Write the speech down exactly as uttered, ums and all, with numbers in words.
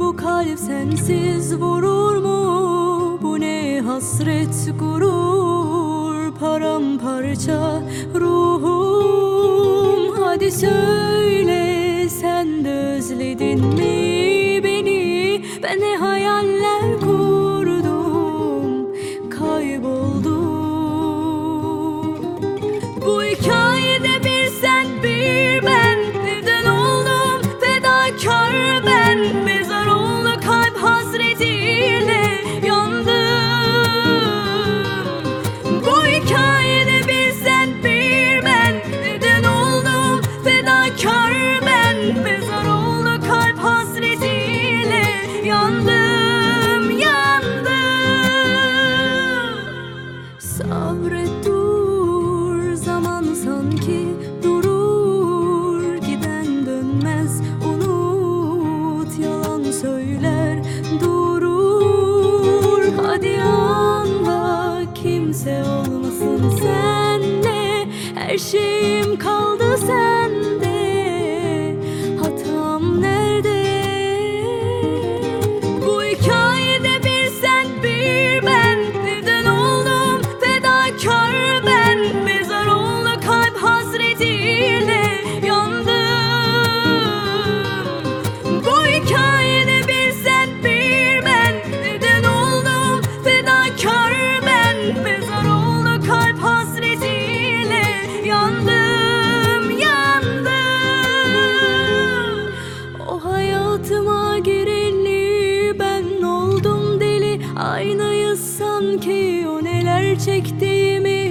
Bu kalp sensiz vurur mu? Bu ne hasret gurur, paramparça ruhum. Hadi söyle, sen de özledin mi beni? Ben ne hayaller kurdum, kayboldum. Bu hikayede bir sen bir ben, birden oldum fedakar ben. Mezar oldu kalp hasretiyle yandım. Bu hikayede bir sen bir ben, birden oldum fedakar ben. Mezar oldu kalp hasretiyle yandım, yandım. Sabret dur, zaman sanki durur, giden dönmez, unut, yalan söyler durur. Hadi anla, kimse olmasın senle, her şeyim kaldı sende. Hatam nerede? Bu hikayede bir sen bir ben, birden oldum fedakar ben. Mezar oldu kalp hasretiyle yandım. Bu hikayede bir sen bir ben, birden oldum fedakar ben. Mezar oldu kalp hasretiyle yandım, yandım. O hayatıma gireli ben oldum deli, aynayız sanki o neler çektiğimi